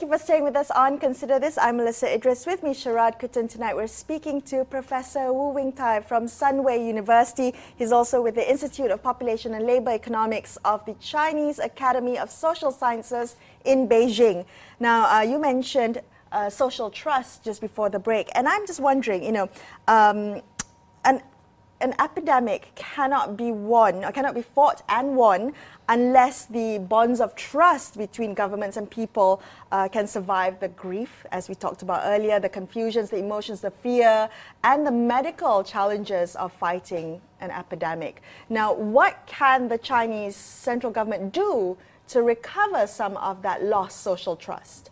you for staying with us on Consider This. I'm Melissa Idris. With me, Sharad Kuttan. Tonight we're speaking to Professor Wu Wing-Tai from Sunway University. He's also with the Institute of Population and Labour Economics of the Chinese Academy of Social Sciences in Beijing. Now, you mentioned social trust just before the break, and I'm just wondering, an epidemic cannot be won or cannot be fought and won unless the bonds of trust between governments and people can survive the grief, as we talked about earlier, the confusions, the emotions, the fear, and the medical challenges of fighting an epidemic. Now, what can the Chinese central government do to recover some of that lost social trust?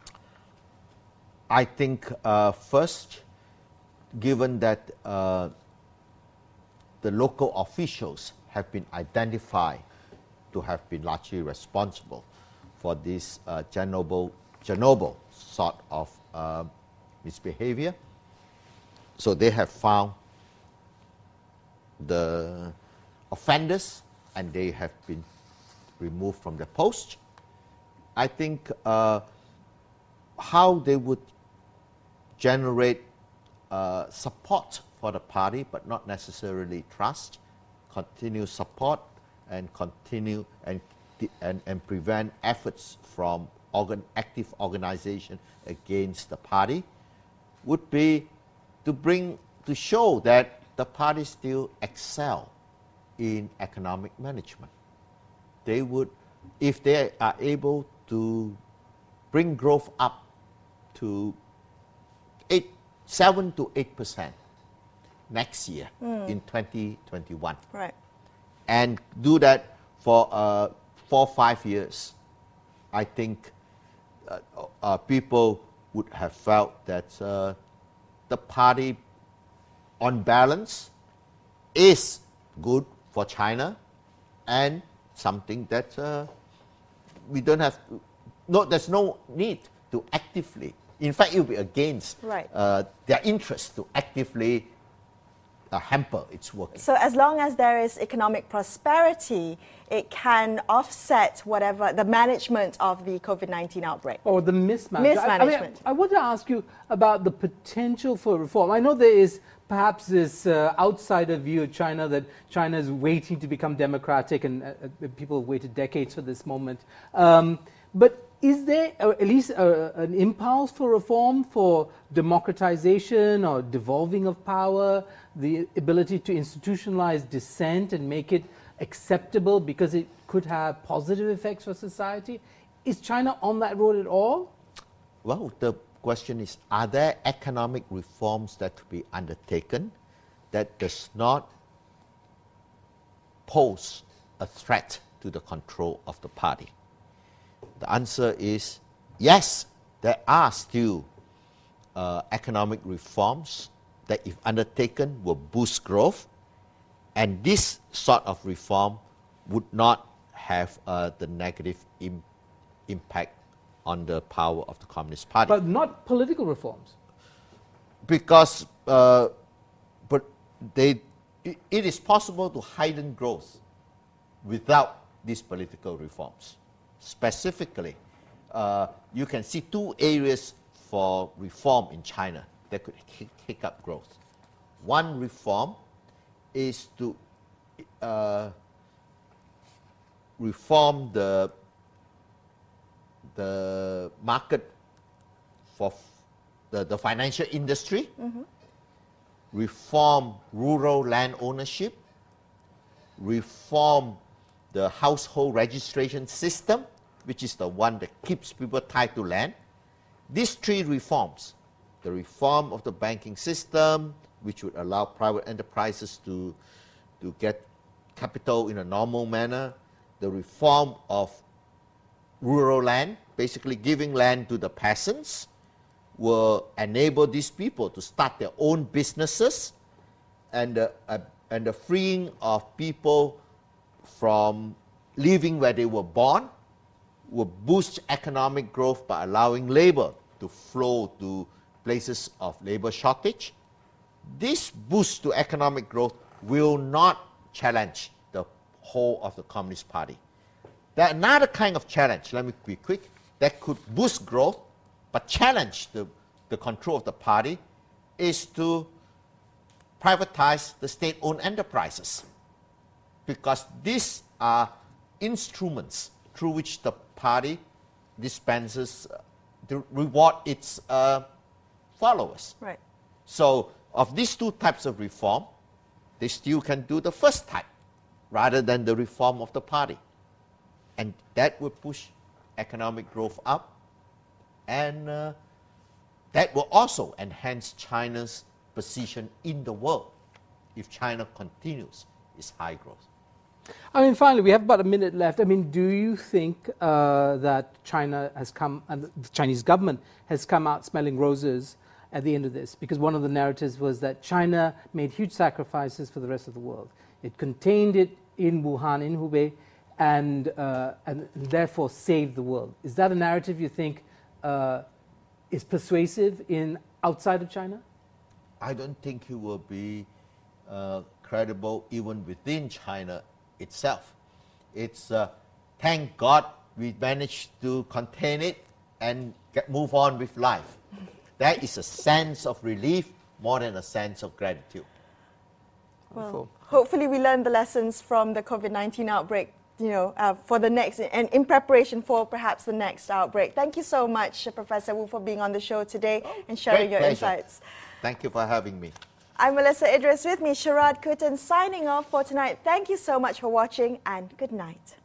I think first, given that the local officials have been identified to have been largely responsible for this Chernobyl sort of misbehavior. So they have found the offenders and they have been removed from their post. I think how they would generate support for the party, but not necessarily trust, continue support and continue and prevent efforts from active organization against the party, would be to show that the party still excel in economic management. They would, if they are able to bring growth up to 7 to 8% next year in 2021. Right. And do that for 4 or 5 years, I think people would have felt that the party, on balance, is good for China and something that we don't have, there's no need to actively, in fact, it will be against their interest to actively hamper its work. So as long as there is economic prosperity, it can offset whatever the management of the COVID-19 outbreak. Or the mismanagement. I want to ask you about the potential for reform. I know there is perhaps this outsider view of China that China is waiting to become democratic, and people have waited decades for this moment. But is there at least an impulse for reform, for democratization or devolving of power, the ability to institutionalize dissent and make it acceptable because it could have positive effects for society? Is China on that road at all? Well, the question is, are there economic reforms that could be undertaken that does not pose a threat to the control of the party? The answer is yes, there are still economic reforms that, if undertaken, will boost growth, and this sort of reform would not have the negative impact on the power of the Communist Party. But not political reforms? Because it is possible to heighten growth without these political reforms. Specifically, you can see 2 areas for reform in China that could kick up growth. One reform is to reform the market for the financial industry, reform rural land ownership, reform the household registration system, which is the one that keeps people tied to land. These 3 reforms, the reform of the banking system, which would allow private enterprises to get capital in a normal manner, the reform of rural land, basically giving land to the peasants, will enable these people to start their own businesses, and the freeing of people from living where they were born will boost economic growth by allowing labor to flow to places of labor shortage. This boost to economic growth will not challenge the whole of the Communist Party. There another kind of challenge, let me be quick, that could boost growth but challenge the control of the party is to privatize the state-owned enterprises, because these are instruments through which the party dispenses to reward its followers. Right. So of these two types of reform, they still can do the first type rather than the reform of the party. And that will push economic growth up, and that will also enhance China's position in the world if China continues its high growth. I mean, finally, we have about a minute left. I mean, do you think that China has come, and the Chinese government has come out smelling roses at the end of this? Because one of the narratives was that China made huge sacrifices for the rest of the world. It contained it in Wuhan, in Hubei, and therefore saved the world. Is that a narrative you think is persuasive outside of China? I don't think it will be credible even within China itself. It's thank God we managed to contain it and move on with life. That is a sense of relief more than a sense of gratitude. Well, hopefully we learn the lessons from the COVID-19 outbreak, for the next, and in preparation for perhaps the next outbreak. Thank you so much, Professor Wu, for being on the show today and sharing your insights. Thank you for having me. I'm Melissa Idris, with me Sharad Kuttan, signing off for tonight. Thank you so much for watching, and good night.